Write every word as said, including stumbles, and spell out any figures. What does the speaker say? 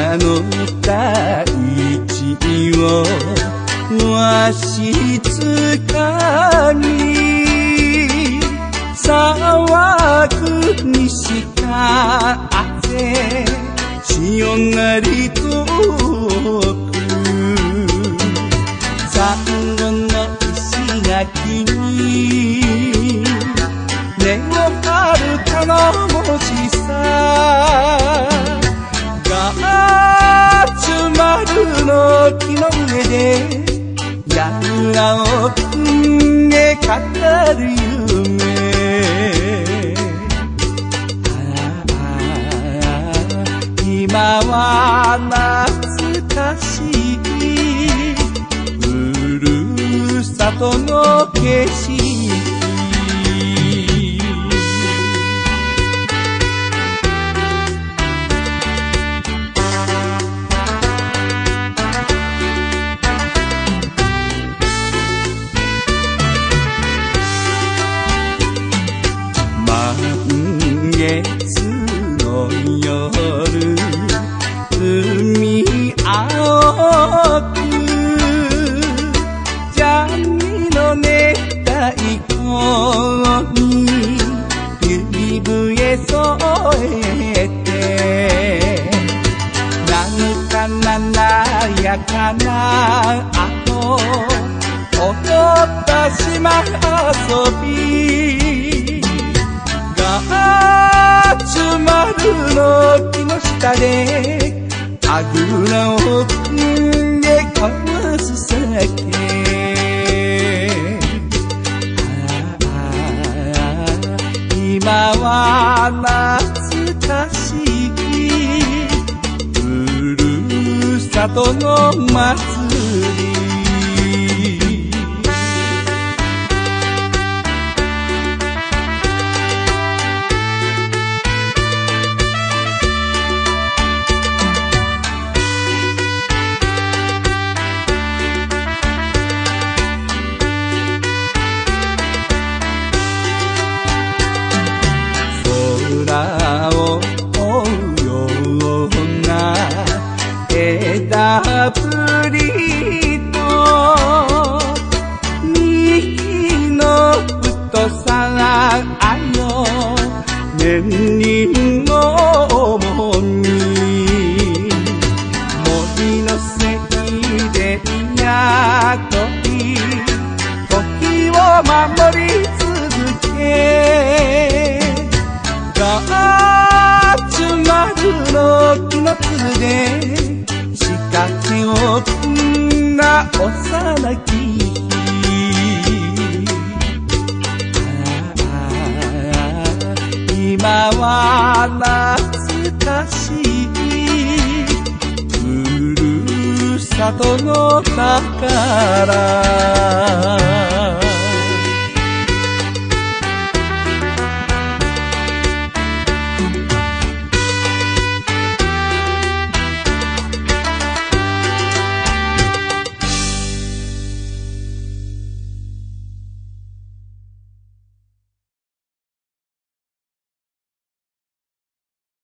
あの大地をわしつかみ騒ぐ西風潮なり遠くサンゴの石垣に根を張る頼もしさが集まるの木の上で矢を踏んで語る夢今は懐かしいふるさとの景色満月の夜海青くジャミの熱帯湖に指笛添えてなんかななやかなあと踊った島遊びが集まるの木の下であぐらを組んで交わす酒今は懐かしいふるさとの祭り空を追うような枝ぶりと幹の太さよ年輪の重み森のせいで雇い時を守り続けが集まるの木のつるで仕掛けを組んだ幼き日今は懐かしいふるさとの宝